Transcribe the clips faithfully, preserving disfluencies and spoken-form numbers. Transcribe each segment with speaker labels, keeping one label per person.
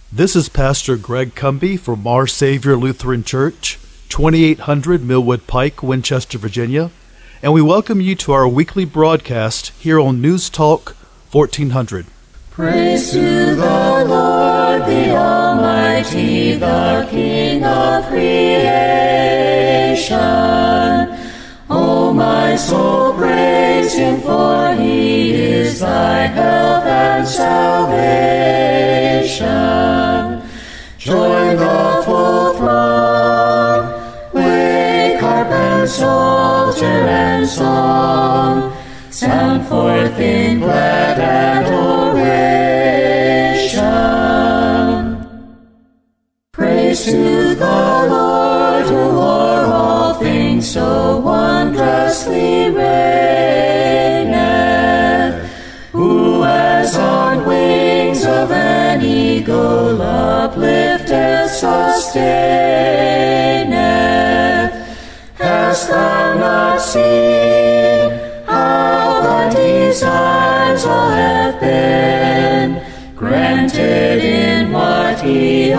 Speaker 1: This is Pastor Greg Cumby from Our Savior Lutheran Church, twenty-eight hundred Millwood Pike, Winchester, Virginia, and we welcome you to our weekly broadcast here on News Talk fourteen hundred.
Speaker 2: Praise to the Lord, the Almighty, the King of creation. O my soul, praise Him, for He is thy help and salvation. Join the full throng, wake harp and psalter and song, sound forth in glad adoration. Praise to the Lord, who o'er all things so wondrously reigneth, who as on wings of an eagle uplifteth, sustaineth. Hast thou not seen how thy desires all have been granted in what He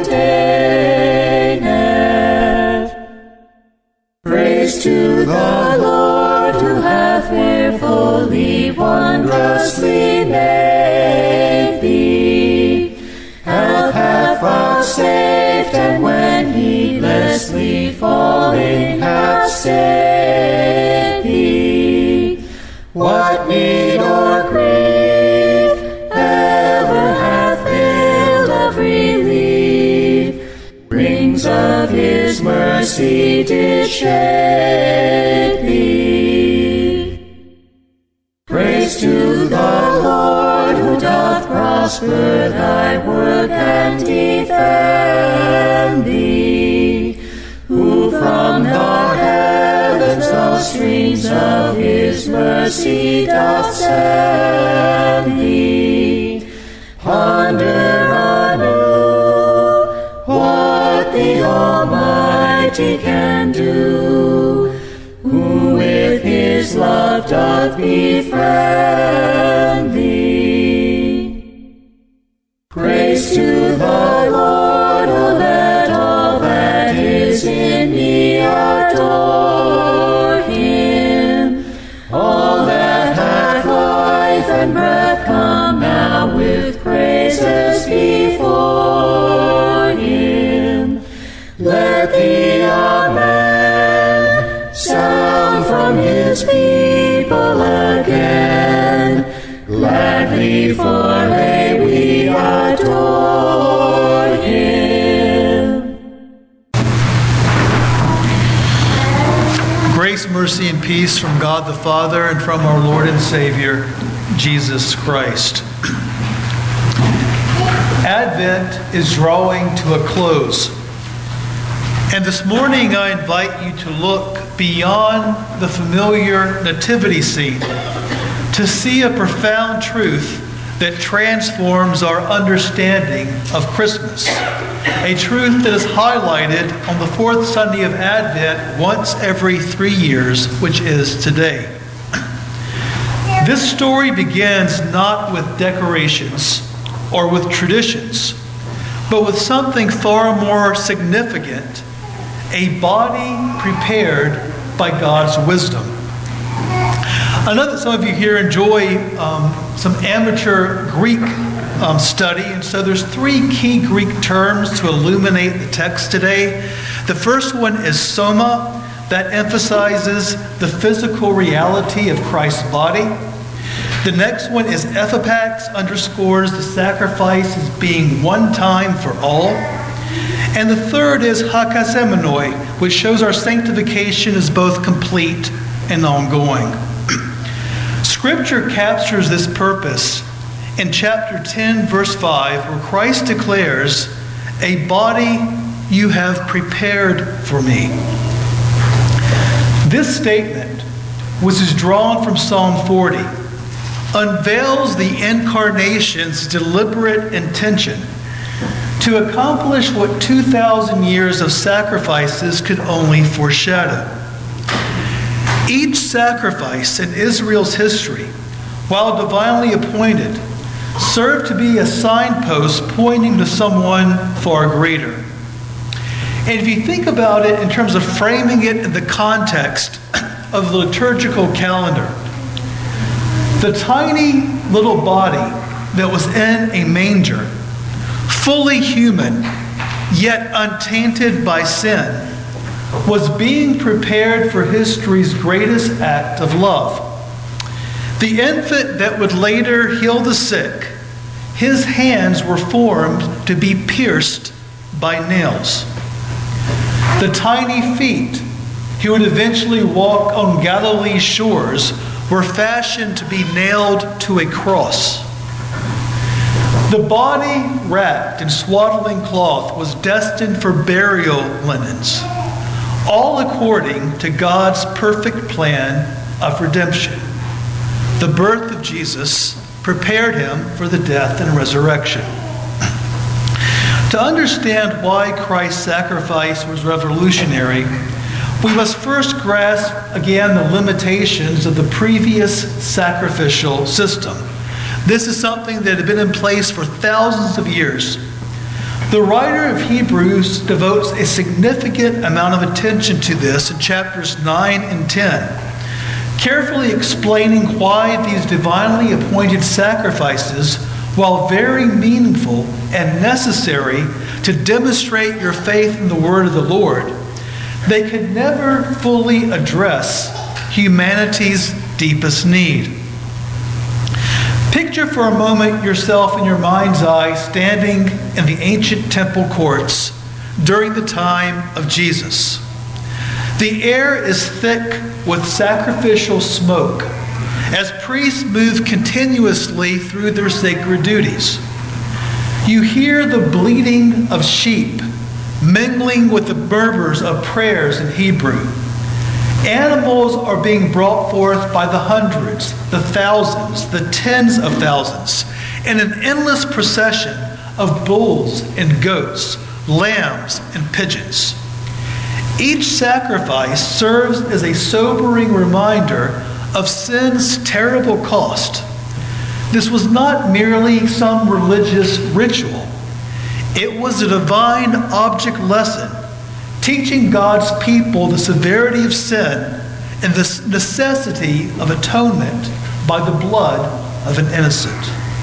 Speaker 2: ordaineth? Praise to the Lord, who hath fearfully, wondrously made thee. Health hath vouchsafed, and when heedlessly falling hath saved thee. What need or grief ever hath failed of relief? Rings of His mercy did shade thee. Praise to the Lord, who doth prosper thy work and defend thee, who from the heavens the streams of His mercy doth send thee. Ponder anew what the Almighty can do, who with His love doth befriend thee. Praise to the Lord, O let all that is in me adore Him. All that hath life and breath, come now with praises before Him. Let the Amen sound from His people again. Gladly for may we adore Him.
Speaker 3: Grace, mercy, and peace from God the Father and from our Lord and Savior, Jesus Christ. Advent is drawing to a close. And this morning I invite you to look beyond the familiar nativity scene to see a profound truth that transforms our understanding of Christmas. A truth that is highlighted on the fourth Sunday of Advent once every three years, which is today. This story begins not with decorations or with traditions, but with something far more significant: a body prepared by God's wisdom. I know that some of you here enjoy um, some amateur Greek um, study, and so there's three key Greek terms to illuminate the text today. The first one is soma, that emphasizes the physical reality of Christ's body. The next one is ephipax, underscores the sacrifice as being one time for all. And the third is hakasemenoi, which shows our sanctification is both complete and ongoing. Scripture captures this purpose in chapter ten, verse five, where Christ declares, "A body you have prepared for me." This statement, which is drawn from Psalm forty, unveils the Incarnation's deliberate intention to accomplish what two thousand years of sacrifices could only foreshadow. Each sacrifice in Israel's history, while divinely appointed, serve to be a signpost pointing to someone far greater. And if you think about it in terms of framing it in the context of the liturgical calendar, the tiny little body that was in a manger, fully human, yet untainted by sin, was being prepared for history's greatest act of love. The infant that would later heal the sick, his hands were formed to be pierced by nails. The tiny feet he would eventually walk on Galilee's shores were fashioned to be nailed to a cross. The body wrapped in swaddling cloth was destined for burial linens, all according to God's perfect plan of redemption. The birth of Jesus prepared him for the death and resurrection. To understand why Christ's sacrifice was revolutionary, we must first grasp again the limitations of the previous sacrificial system. This is something that had been in place for thousands of years. The writer of Hebrews devotes a significant amount of attention to this in chapters nine and ten, carefully explaining why these divinely appointed sacrifices, while very meaningful and necessary to demonstrate your faith in the word of the Lord, they could never fully address humanity's deepest need. Picture for a moment yourself in your mind's eye standing in the ancient temple courts during the time of Jesus. The air is thick with sacrificial smoke as priests move continuously through their sacred duties. You hear the bleating of sheep mingling with the murmurs of prayers in Hebrew. Animals are being brought forth by the hundreds, the thousands, the tens of thousands, in an endless procession of bulls and goats, lambs and pigeons. Each sacrifice serves as a sobering reminder of sin's terrible cost. This was not merely some religious ritual. It was a divine object lesson, teaching God's people the severity of sin and the necessity of atonement by the blood of an innocent.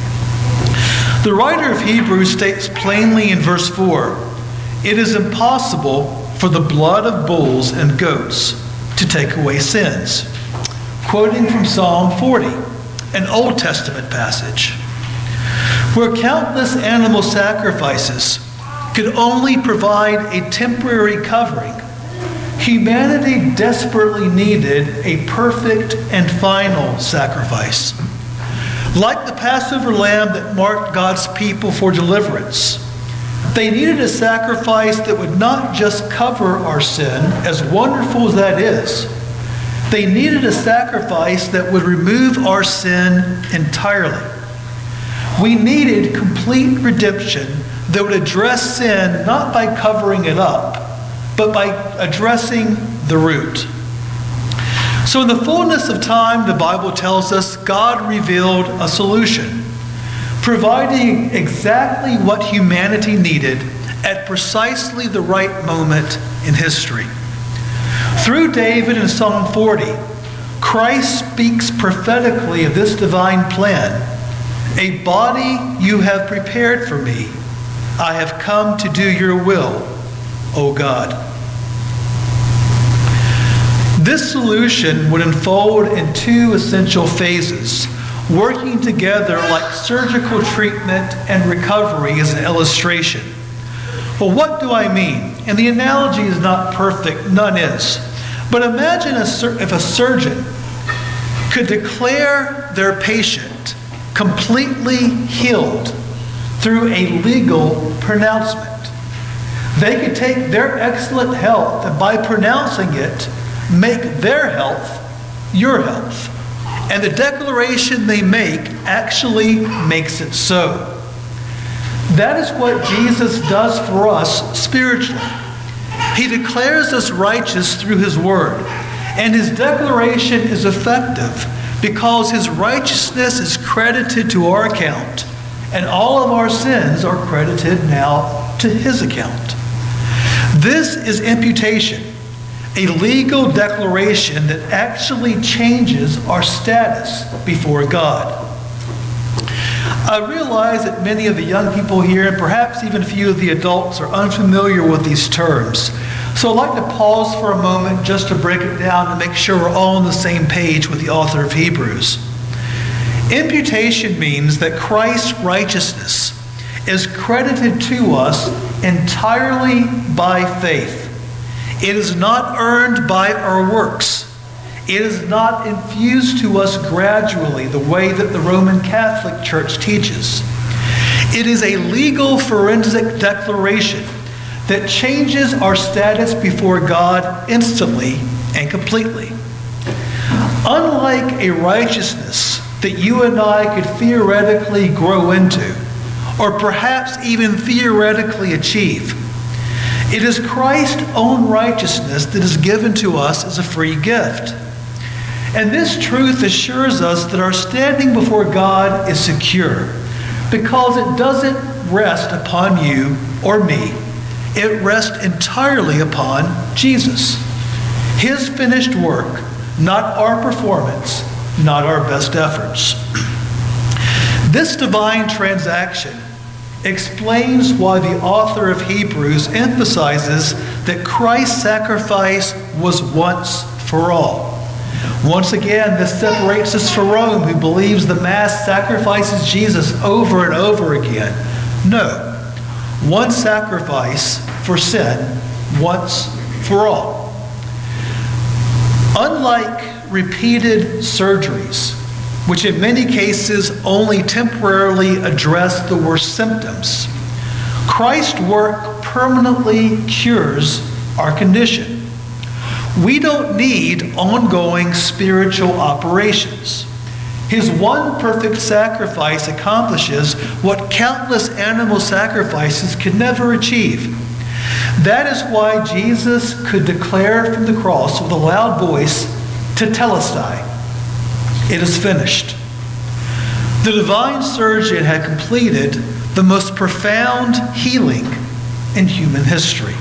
Speaker 3: The writer of Hebrews states plainly in verse four, "It is impossible for the blood of bulls and goats to take away sins," quoting from Psalm forty, an Old Testament passage. Where countless animal sacrifices could only provide a temporary covering, humanity desperately needed a perfect and final sacrifice. Like the Passover lamb that marked God's people for deliverance, they needed a sacrifice that would not just cover our sin, as wonderful as that is. They needed a sacrifice that would remove our sin entirely. We needed complete redemption that would address sin not by covering it up, but by addressing the root. So in the fullness of time, the Bible tells us, God revealed a solution, providing exactly what humanity needed at precisely the right moment in history. Through David in Psalm forty, Christ speaks prophetically of this divine plan. "A body you have prepared for me. I have come to do your will, O God." This solution would unfold in two essential phases, working together like surgical treatment and recovery as an illustration. Well, what do I mean? And the analogy is not perfect, none is. But imagine a sur- if a surgeon could declare their patient completely healed through a legal pronouncement. They could take their excellent health and by pronouncing it, make their health your health. And the declaration they make actually makes it so. That is what Jesus does for us spiritually. He declares us righteous through his word. And his declaration is effective because his righteousness is credited to our account and all of our sins are credited now to his account. This is imputation, a legal declaration that actually changes our status before God. I realize that many of the young people here, and perhaps even a few of the adults, are unfamiliar with these terms. So I'd like to pause for a moment just to break it down and make sure we're all on the same page with the author of Hebrews. Imputation means that Christ's righteousness is credited to us entirely by faith. It is not earned by our works. It is not infused to us gradually the way that the Roman Catholic Church teaches. It is a legal forensic declaration that changes our status before God instantly and completely. Unlike a righteousness that you and I could theoretically grow into, or perhaps even theoretically achieve, it is Christ's own righteousness that is given to us as a free gift. And this truth assures us that our standing before God is secure, because it doesn't rest upon you or me. It rests entirely upon Jesus. His finished work, not our performance, not our best efforts. This divine transaction explains why the author of Hebrews emphasizes that Christ's sacrifice was once for all. Once again, this separates us from Rome, who believes the Mass sacrifices Jesus over and over again. No. One sacrifice for sin, once for all. Unlike repeated surgeries, which in many cases only temporarily address the worst symptoms, Christ's work permanently cures our condition. We don't need ongoing spiritual operations. His one perfect sacrifice accomplishes what countless animal sacrifices could never achieve. That is why Jesus could declare from the cross with a loud voice, "Tetelestai," it is finished. The divine surgeon had completed the most profound healing in human history.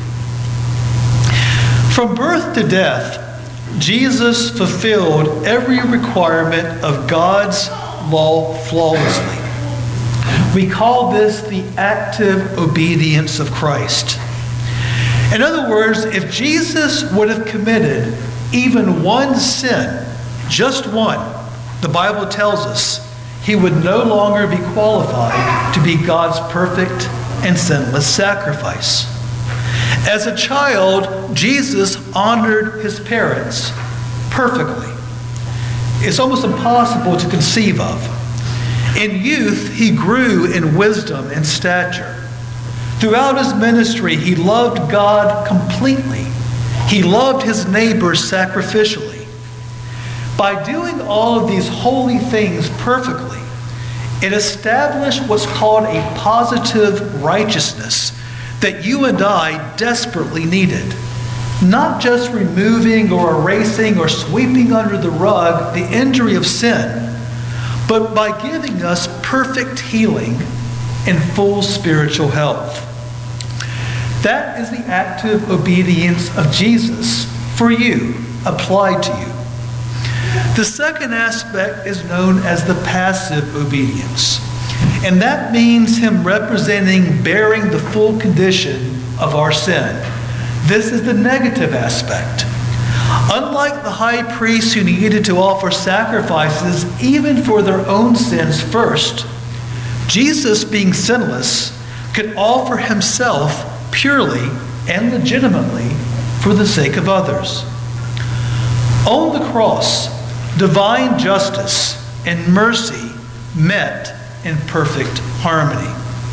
Speaker 3: From birth to death, Jesus fulfilled every requirement of God's law flawlessly. We call this the active obedience of Christ. In other words, if Jesus would have committed even one sin, just one, the Bible tells us he would no longer be qualified to be God's perfect and sinless sacrifice. As a child, Jesus honored his parents perfectly. It's almost impossible to conceive of. In youth, he grew in wisdom and stature. Throughout his ministry, he loved God completely. He loved his neighbors sacrificially. By doing all of these holy things perfectly, it established what's called a positive righteousness that you and I desperately needed. Not just removing or erasing or sweeping under the rug the injury of sin, but by giving us perfect healing and full spiritual health. That is the active obedience of Jesus for you, applied to you. The second aspect is known as the passive obedience. And that means him representing bearing the full condition of our sin. This is the negative aspect. Unlike the high priests who needed to offer sacrifices even for their own sins first, Jesus, being sinless, could offer himself purely and legitimately for the sake of others. On the cross, divine justice and mercy met in perfect harmony.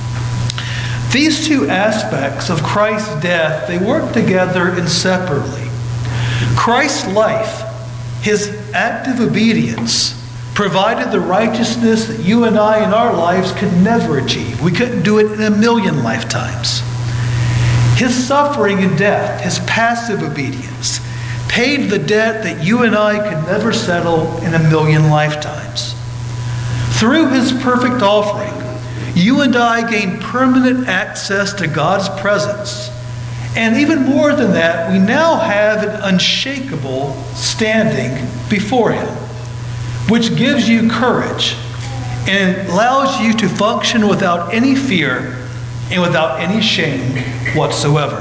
Speaker 3: These two aspects of Christ's death, they work together inseparably. Christ's life, his active obedience, provided the righteousness that you and I in our lives could never achieve. We couldn't do it in a million lifetimes. His suffering and death, his passive obedience, paid the debt that you and I could never settle in a million lifetimes. Through his perfect offering, you and I gain permanent access to God's presence. And even more than that, we now have an unshakable standing before Him, which gives you courage and allows you to function without any fear and without any shame whatsoever.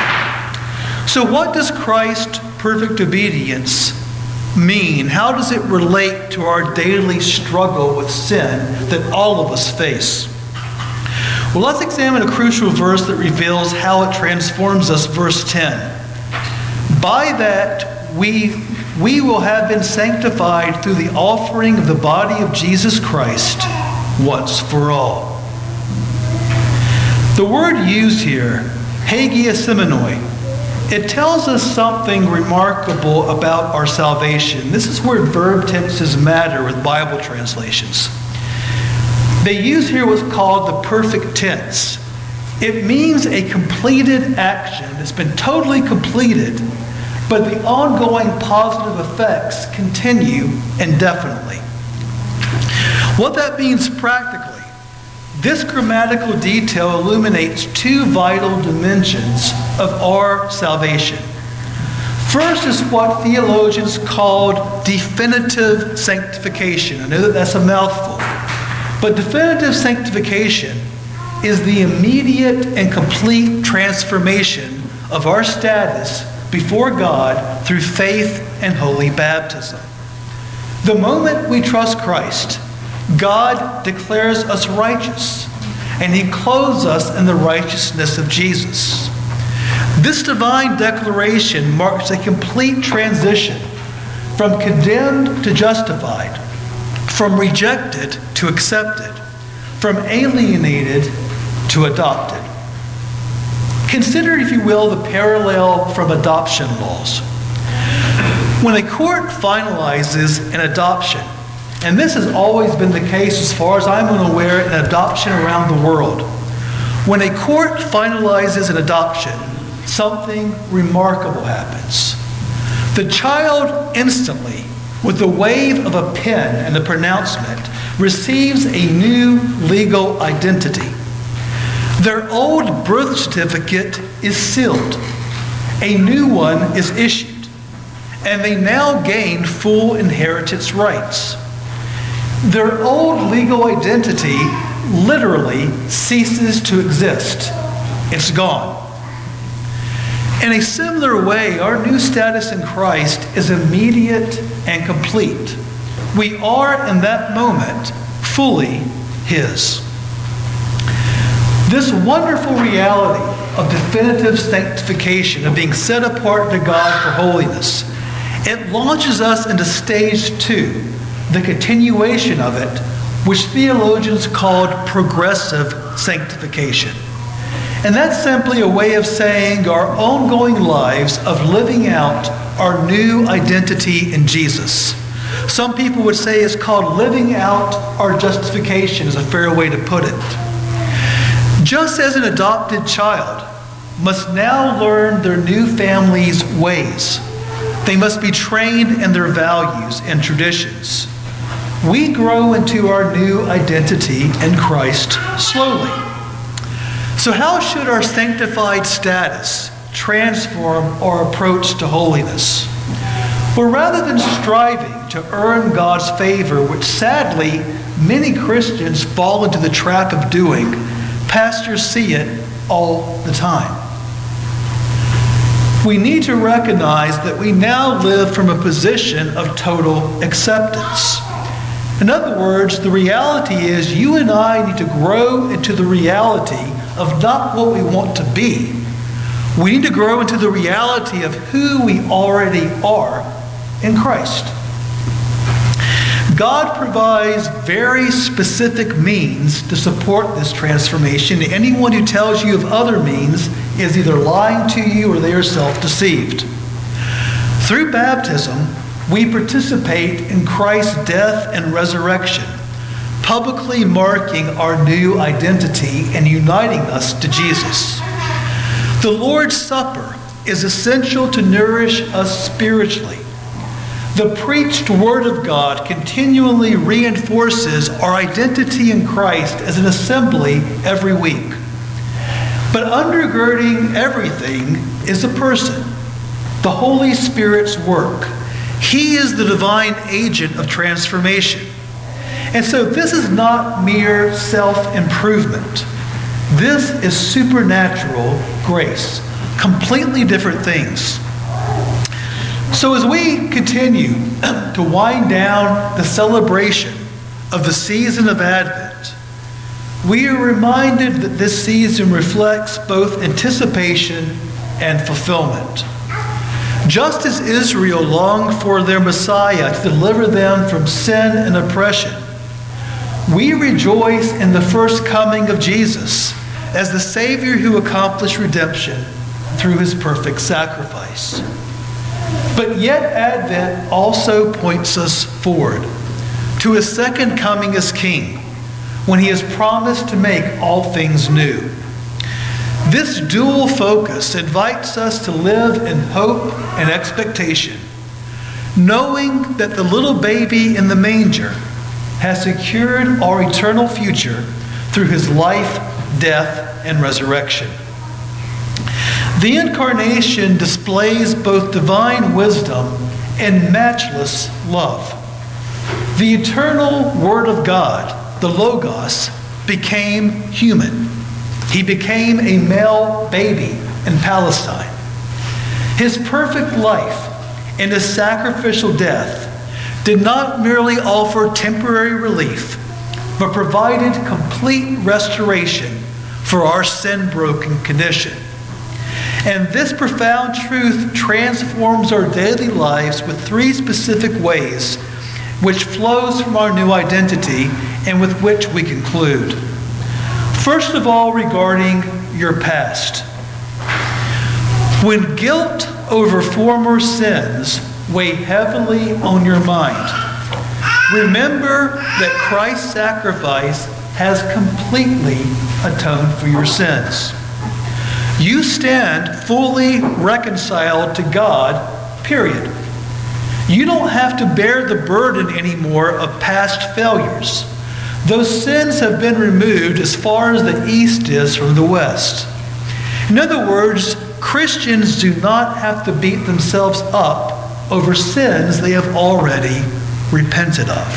Speaker 3: So what does Christ's perfect obedience mean? How does it relate to our daily struggle with sin that all of us face? Well, let's examine a crucial verse that reveals how it transforms us. Verse ten. By that we, we will have been sanctified through the offering of the body of Jesus Christ once for all. The word used here, hagiasemenoi, it tells us something remarkable about our salvation. This is where verb tenses matter with Bible translations. They use here what's called the perfect tense. It means a completed action that's been totally completed, but the ongoing positive effects continue indefinitely. What that means practically, this grammatical detail illuminates two vital dimensions of our salvation. First is what theologians call definitive sanctification. I know that that's a mouthful. But definitive sanctification is the immediate and complete transformation of our status before God through faith and holy baptism. The moment we trust Christ, God declares us righteous, and He clothes us in the righteousness of Jesus. This divine declaration marks a complete transition from condemned to justified, from rejected to accepted, from alienated to adopted. Consider, if you will, the parallel from adoption laws. When a court finalizes an adoption, and this has always been the case as far as I'm aware in adoption around the world, when a court finalizes an adoption, something remarkable happens. The child instantly, with the wave of a pen and the pronouncement, receives a new legal identity. Their old birth certificate is sealed. A new one is issued, and they now gain full inheritance rights. Their old legal identity literally ceases to exist. It's gone. In a similar way, our new status in Christ is immediate and complete. We are, in that moment, fully His. This wonderful reality of definitive sanctification, of being set apart to God for holiness, it launches us into stage two, the continuation of it, which theologians called progressive sanctification. And that's simply a way of saying our ongoing lives of living out our new identity in Jesus. Some people would say it's called living out our justification, is a fair way to put it. Just as an adopted child must now learn their new family's ways, they must be trained in their values and traditions. We grow into our new identity in Christ slowly. So how should our sanctified status transform our approach to holiness? Well, rather than striving to earn God's favor, which sadly many Christians fall into the trap of doing, pastors see it all the time. We need to recognize that we now live from a position of total acceptance. In other words, the reality is you and I need to grow into the reality of not what we want to be. We need to grow into the reality of who we already are in Christ. God provides very specific means to support this transformation. Anyone who tells you of other means is either lying to you or they are self-deceived. Through baptism, we participate in Christ's death and resurrection, publicly marking our new identity and uniting us to Jesus. The Lord's Supper is essential to nourish us spiritually. The preached Word of God continually reinforces our identity in Christ as an assembly every week. But undergirding everything is a person, the Holy Spirit's work. He is the divine agent of transformation. And so this is not mere self-improvement. This is supernatural grace, completely different things. So as we continue to wind down the celebration of the season of Advent, we are reminded that this season reflects both anticipation and fulfillment. Just as Israel longed for their Messiah to deliver them from sin and oppression, we rejoice in the first coming of Jesus as the Savior who accomplished redemption through his perfect sacrifice. But yet Advent also points us forward to his second coming as King, when he has promised to make all things new. This dual focus invites us to live in hope and expectation, knowing that the little baby in the manger has secured our eternal future through his life, death, and resurrection. The Incarnation displays both divine wisdom and matchless love. The eternal Word of God, the Logos, became human. He became a male baby in Palestine. His perfect life and his sacrificial death did not merely offer temporary relief, but provided complete restoration for our sin-broken condition. And this profound truth transforms our daily lives with three specific ways, which flows from our new identity and with which we conclude. First of all, regarding your past. When guilt over former sins weigh heavily on your mind, remember that Christ's sacrifice has completely atoned for your sins. You stand fully reconciled to God, period. You don't have to bear the burden anymore of past failures. Those sins have been removed as far as the east is from the west. In other words, Christians do not have to beat themselves up over sins they have already repented of.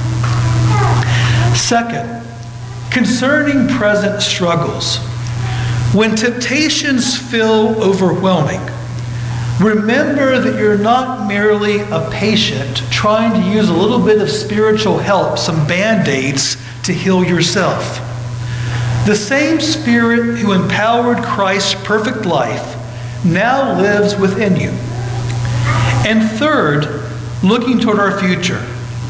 Speaker 3: Second, concerning present struggles. When temptations feel overwhelming, remember that you're not merely a patient trying to use a little bit of spiritual help, some band-aids to heal yourself. The same Spirit who empowered Christ's perfect life now lives within you. And third, looking toward our future.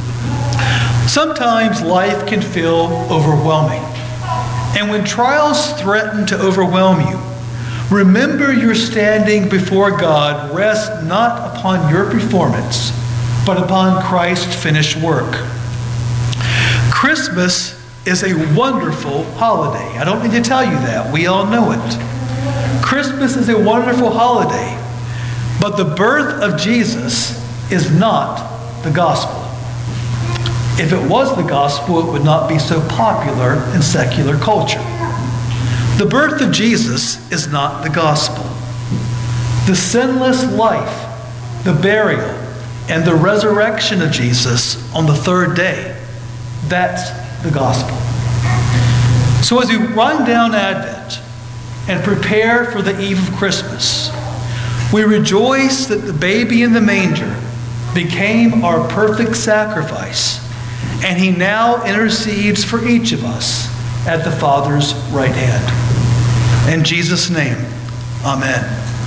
Speaker 3: Sometimes life can feel overwhelming. And when trials threaten to overwhelm you, remember your standing before God rests not upon your performance, but upon Christ's finished work. Christmas is a wonderful holiday. I don't need to tell you that. We all know it. Christmas is a wonderful holiday, but the birth of Jesus is not the gospel. If it was the gospel, it would not be so popular in secular culture. The birth of Jesus is not the gospel. The sinless life, the burial, and the resurrection of Jesus on the third day, that's the gospel. So as we wind down Advent and prepare for the eve of Christmas, we rejoice that the baby in the manger became our perfect sacrifice, and he now intercedes for each of us at the Father's right hand. In Jesus' name, amen.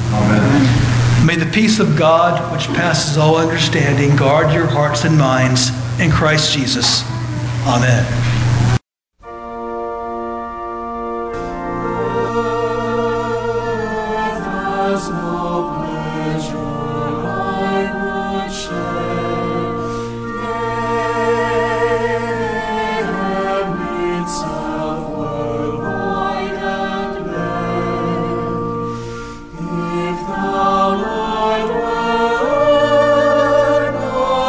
Speaker 4: Amen.
Speaker 3: May the peace of God, which passes all understanding, guard your hearts and minds in Christ Jesus. Amen.
Speaker 2: If the Lord were not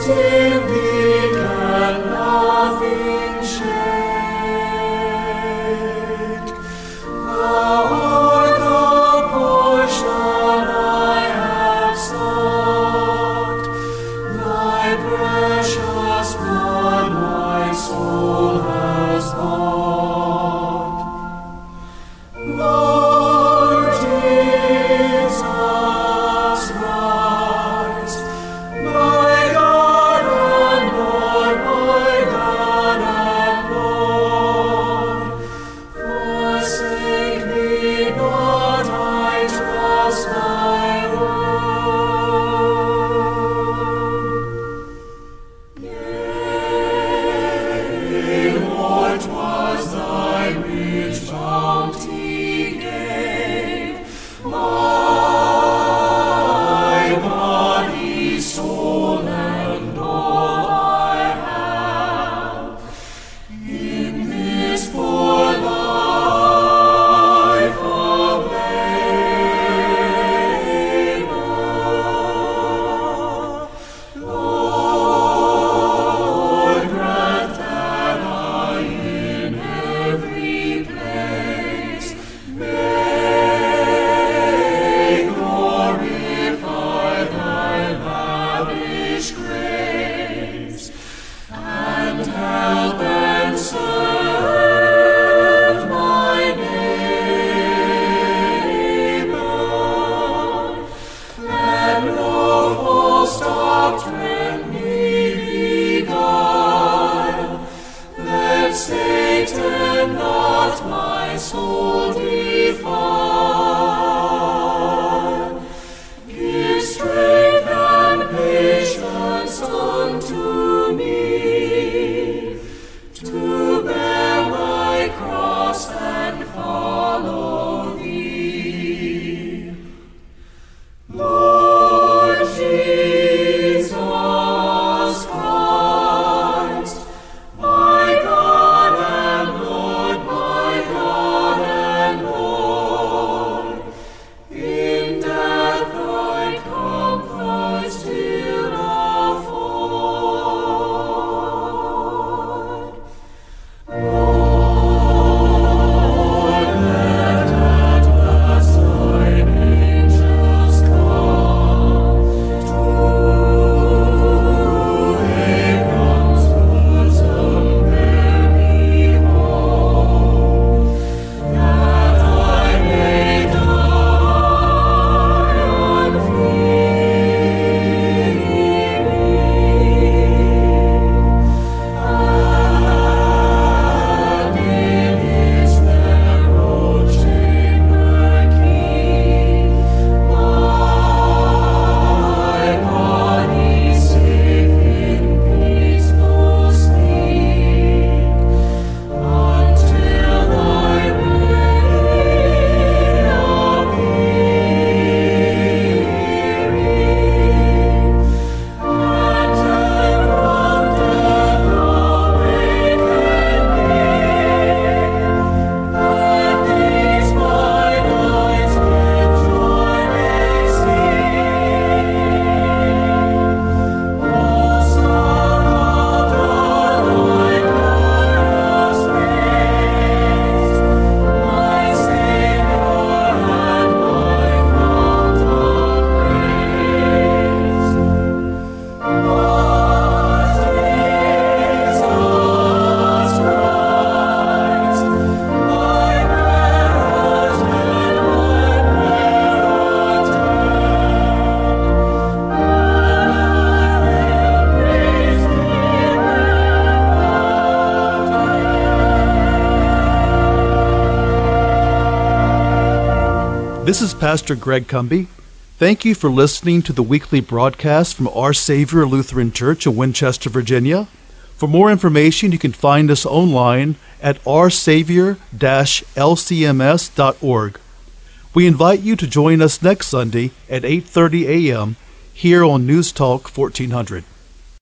Speaker 1: This is Pastor Greg Cumby. Thank you for listening to the weekly broadcast from Our Savior Lutheran Church in Winchester, Virginia. For more information, you can find us online at our savior dash l c m s dot org. We invite you to join us next Sunday at eight thirty a.m. here on News Talk fourteen hundred.